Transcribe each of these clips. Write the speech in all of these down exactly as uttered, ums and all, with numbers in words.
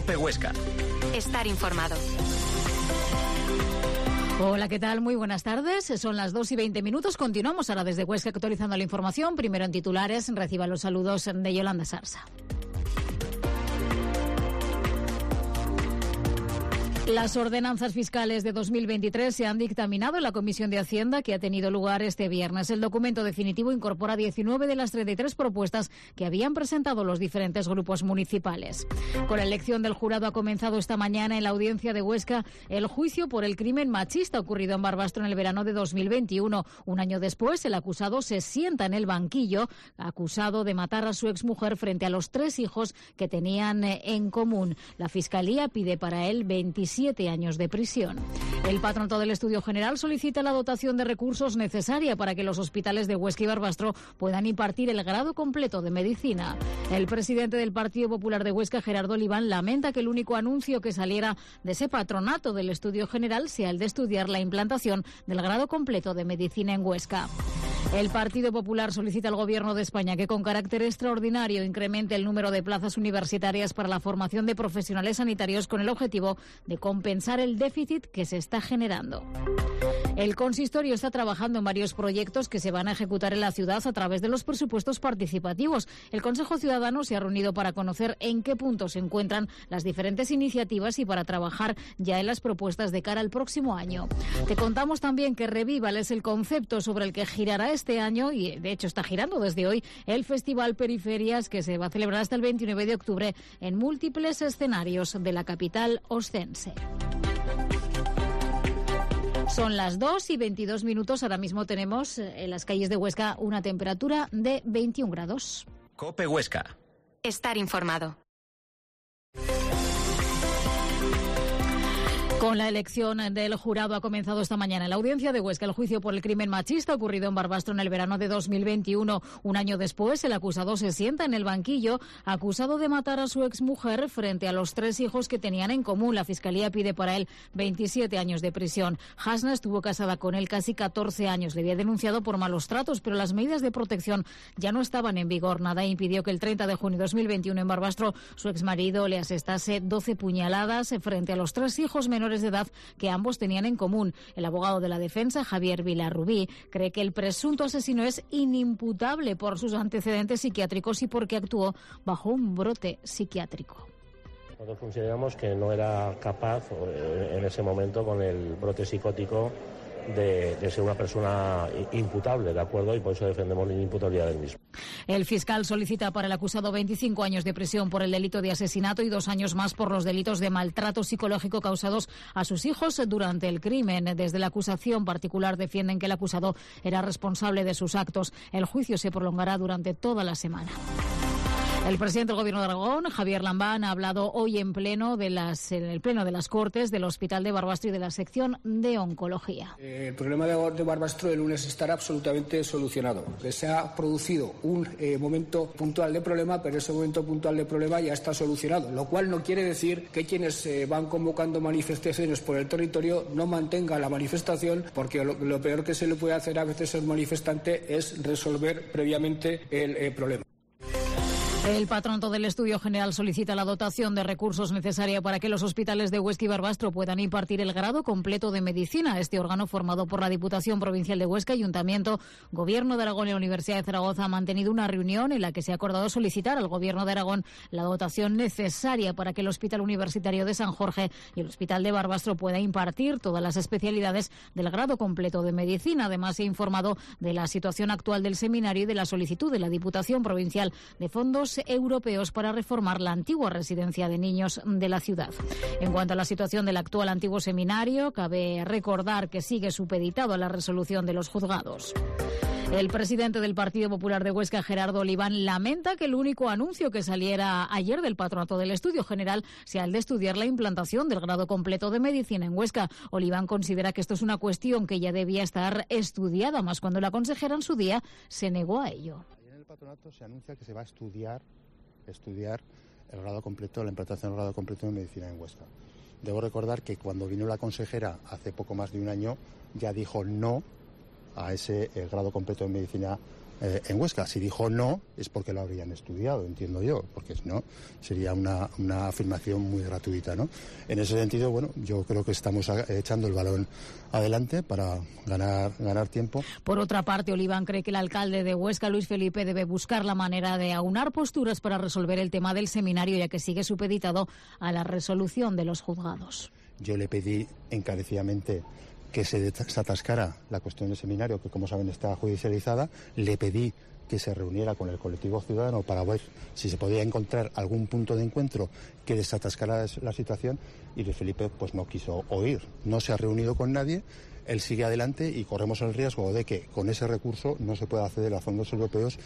COPE Huesca. Estar informado. Hola, ¿qué tal? Muy buenas tardes. Son las dos y veinte minutos. Continuamos ahora desde Huesca actualizando la información. Primero en titulares, reciba los saludos de Yolanda Sarsa. Las ordenanzas fiscales de dos mil veintitrés se han dictaminado en la Comisión de Hacienda, que ha tenido lugar este viernes. El documento definitivo incorpora diecinueve de las treinta y tres propuestas que habían presentado los diferentes grupos municipales. Con la elección del jurado ha comenzado esta mañana en la audiencia de Huesca el juicio por el crimen machista ocurrido en Barbastro en el verano de dos mil veintiuno. Un año después, el acusado se sienta en el banquillo, acusado de matar a su exmujer frente a los tres hijos que tenían en común. La Fiscalía pide para él veintisiete años de prisión. El Patronato del Estudio General solicita la dotación de recursos necesaria para que los hospitales de Huesca y Barbastro puedan impartir el grado completo de medicina. El presidente del Partido Popular de Huesca, Gerardo Oliván, lamenta que el único anuncio que saliera de ese Patronato del Estudio General sea el de estudiar la implantación del grado completo de medicina en Huesca. El Partido Popular solicita al Gobierno de España que con carácter extraordinario incremente el número de plazas universitarias para la formación de profesionales sanitarios con el objetivo de compensar el déficit que se está generando. El consistorio está trabajando en varios proyectos que se van a ejecutar en la ciudad a través de los presupuestos participativos. El Consejo Ciudadano se ha reunido para conocer en qué punto se encuentran las diferentes iniciativas y para trabajar ya en las propuestas de cara al próximo año. Te contamos también que Revival es el concepto sobre el que girará este año y de hecho está girando desde hoy el Festival Periferias, que se va a celebrar hasta el veintinueve de octubre en múltiples escenarios de la capital oscense. Son las dos y veintidós minutos. Ahora mismo tenemos en las calles de Huesca una temperatura de veintiún grados. COPE Huesca. Estar informado. Con la elección del jurado ha comenzado esta mañana en la audiencia de Huesca el juicio por el crimen machista ocurrido en Barbastro en el verano de dos mil veintiuno. Un año después, el acusado se sienta en el banquillo, acusado de matar a su exmujer frente a los tres hijos que tenían en común. La Fiscalía pide para él veintisiete años de prisión. Hasna estuvo casada con él casi catorce años. Le había denunciado por malos tratos, pero las medidas de protección ya no estaban en vigor. Nada impidió que el treinta de junio de dos mil veintiuno en Barbastro su exmarido le asestase doce puñaladas frente a los tres hijos menores de edad que ambos tenían en común. El abogado de la defensa, Javier Vilarrubí, cree que el presunto asesino es inimputable por sus antecedentes psiquiátricos y porque actuó bajo un brote psiquiátrico. Nosotros consideramos que no era capaz en ese momento con el brote psicótico De, de ser una persona imputable, ¿de acuerdo? Y por eso defendemos la inimputabilidad del mismo. El fiscal solicita para el acusado veinticinco años de prisión por el delito de asesinato y dos años más por los delitos de maltrato psicológico causados a sus hijos durante el crimen. Desde la acusación particular defienden que el acusado era responsable de sus actos. El juicio se prolongará durante toda la semana. El presidente del Gobierno de Aragón, Javier Lambán, ha hablado hoy en pleno de las, en el pleno de las Cortes del Hospital de Barbastro y de la sección de oncología. El problema de Barbastro el lunes estará absolutamente solucionado. Se ha producido un eh, momento puntual de problema, pero ese momento puntual de problema ya está solucionado, lo cual no quiere decir que quienes eh, van convocando manifestaciones por el territorio no mantengan la manifestación, porque lo, lo peor que se le puede hacer a veces al manifestante es resolver previamente el eh, problema. El Patronato del Estudio General solicita la dotación de recursos necesaria para que los hospitales de Huesca y Barbastro puedan impartir el grado completo de medicina. Este órgano, formado por la Diputación Provincial de Huesca, Ayuntamiento, Gobierno de Aragón y la Universidad de Zaragoza, ha mantenido una reunión en la que se ha acordado solicitar al Gobierno de Aragón la dotación necesaria para que el Hospital Universitario de San Jorge y el Hospital de Barbastro pueda impartir todas las especialidades del grado completo de medicina. Además, se ha informado de la situación actual del seminario y de la solicitud de la Diputación Provincial de fondos europeos para reformar la antigua residencia de niños de la ciudad. En cuanto a la situación del actual antiguo seminario, cabe recordar que sigue supeditado a la resolución de los juzgados. El presidente del Partido Popular de Huesca, Gerardo Oliván, lamenta que el único anuncio que saliera ayer del Patronato del Estudio General sea el de estudiar la implantación del grado completo de medicina en Huesca. Oliván considera que esto es una cuestión que ya debía estar estudiada, más cuando la consejera en su día se negó a ello. En el Patronato se anuncia que se va a estudiar, estudiar el grado completo, la implantación del grado completo de medicina en Huesca. Debo recordar que cuando vino la consejera hace poco más de un año ya dijo no a ese el grado completo de medicina eh, en Huesca. Si dijo no, es porque lo habrían estudiado, entiendo yo, porque si no, sería una, una afirmación muy gratuita, ¿no? En ese sentido, bueno, yo creo que estamos echando el balón adelante para ganar, ganar tiempo. Por otra parte, Oliván cree que el alcalde de Huesca, Luis Felipe, debe buscar la manera de aunar posturas para resolver el tema del seminario, ya que sigue supeditado a la resolución de los juzgados. Yo le pedí encarecidamente que se desatascara la cuestión del seminario, que como saben está judicializada. Le pedí que se reuniera con el colectivo ciudadano para ver si se podía encontrar algún punto de encuentro que desatascara la situación, y Luis Felipe pues no quiso oír, no se ha reunido con nadie. Él sigue adelante y corremos el riesgo de que con ese recurso no se pueda acceder a fondos europeos.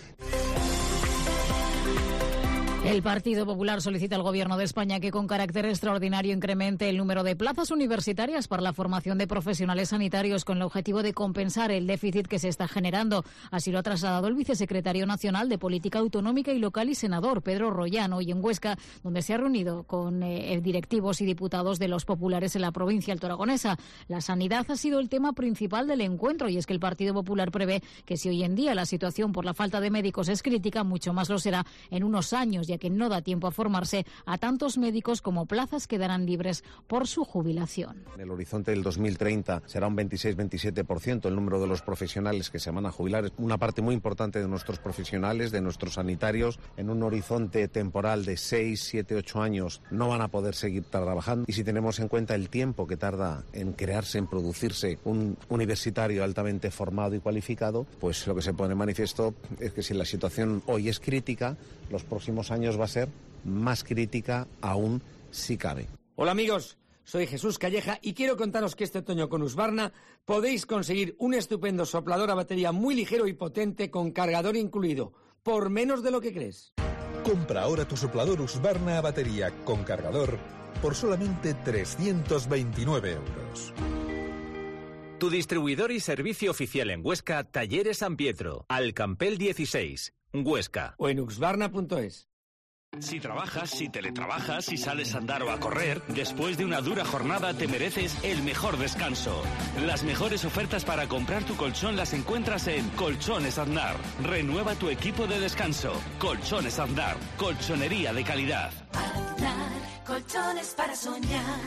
El Partido Popular solicita al Gobierno de España que con carácter extraordinario incremente el número de plazas universitarias para la formación de profesionales sanitarios con el objetivo de compensar el déficit que se está generando. Así lo ha trasladado el vicesecretario nacional de Política Autonómica y Local y senador, Pedro Rollán, hoy en Huesca, donde se ha reunido con eh, directivos y diputados de los populares en la provincia altoaragonesa. La sanidad ha sido el tema principal del encuentro, y es que el Partido Popular prevé que si hoy en día la situación por la falta de médicos es crítica, mucho más lo será en unos años, ya que no da tiempo a formarse a tantos médicos como plazas quedarán libres por su jubilación. En el horizonte del dos mil treinta será un veintiséis veintisiete por ciento el número de los profesionales que se van a jubilar. Una parte muy importante de nuestros profesionales, de nuestros sanitarios, en un horizonte temporal de seis, siete, ocho años no van a poder seguir trabajando. Y si tenemos en cuenta el tiempo que tarda en crearse, en producirse un universitario altamente formado y cualificado, pues lo que se pone de manifiesto es que si la situación hoy es crítica, los próximos años va a ser más crítica aún si cabe. Hola amigos, soy Jesús Calleja y quiero contaros que este otoño con Husqvarna podéis conseguir un estupendo soplador a batería muy ligero y potente con cargador incluido, por menos de lo que crees. Compra ahora tu soplador Husqvarna a batería con cargador por solamente trescientos veintinueve euros. Tu distribuidor y servicio oficial en Huesca, Talleres San Pietro, Alcampel dieciséis, Huesca. O en husqvarna punto es. Si trabajas, si teletrabajas, si sales a andar o a correr, después de una dura jornada te mereces el mejor descanso. Las mejores ofertas para comprar tu colchón las encuentras en Colchones Aznar. Renueva tu equipo de descanso. Colchones Aznar, colchonería de calidad. Aznar, colchones para soñar.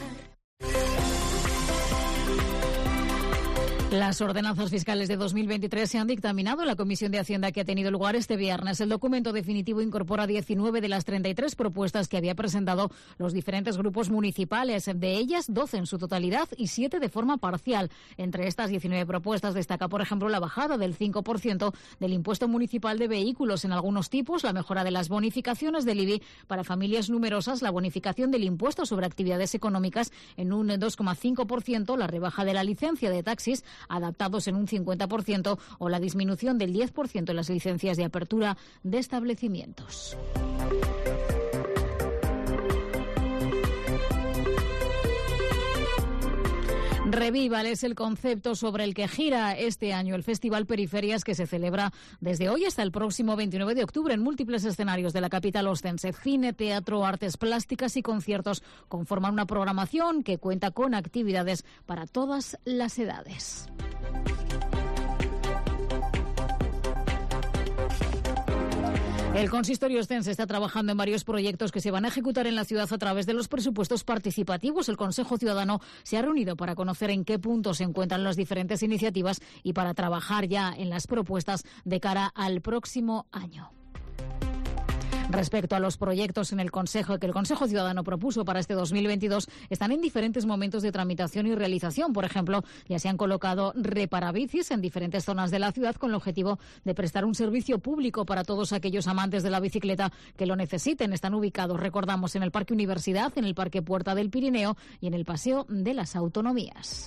Las ordenanzas fiscales de dos mil veintitrés se han dictaminado en la Comisión de Hacienda, que ha tenido lugar este viernes. El documento definitivo incorpora diecinueve de las treinta y tres propuestas que había presentado los diferentes grupos municipales. De ellas, doce en su totalidad y siete de forma parcial. Entre estas diecinueve propuestas destaca, por ejemplo, la bajada del cinco por ciento del impuesto municipal de vehículos en algunos tipos, la mejora de las bonificaciones del I B I para familias numerosas, la bonificación del impuesto sobre actividades económicas en un dos coma cinco por ciento, la rebaja de la licencia de taxis adaptados en un cincuenta por ciento o la disminución del diez por ciento en las licencias de apertura de establecimientos. Revival es el concepto sobre el que gira este año el Festival Periferias, que se celebra desde hoy hasta el próximo veintinueve de octubre en múltiples escenarios de la capital ostense. Cine, teatro, artes plásticas y conciertos conforman una programación que cuenta con actividades para todas las edades. El consistorio ostense está trabajando en varios proyectos que se van a ejecutar en la ciudad a través de los presupuestos participativos. El Consejo Ciudadano se ha reunido para conocer en qué punto se encuentran las diferentes iniciativas y para trabajar ya en las propuestas de cara al próximo año. Respecto a los proyectos en el Consejo que el Consejo Ciudadano propuso para este dos mil veintidós, están en diferentes momentos de tramitación y realización. Por ejemplo, ya se han colocado reparabicis en diferentes zonas de la ciudad con el objetivo de prestar un servicio público para todos aquellos amantes de la bicicleta que lo necesiten. Están ubicados, recordamos, en el Parque Universidad, en el Parque Puerta del Pirineo y en el Paseo de las Autonomías.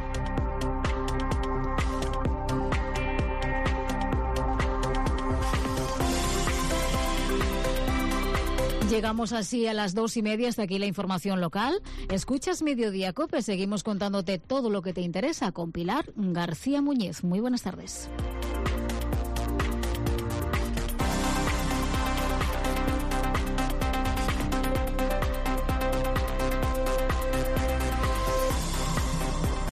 Llegamos así a las dos y media, hasta aquí la información local. Escuchas Mediodía COPE, seguimos contándote todo lo que te interesa con Pilar García Muñiz. Muy buenas tardes.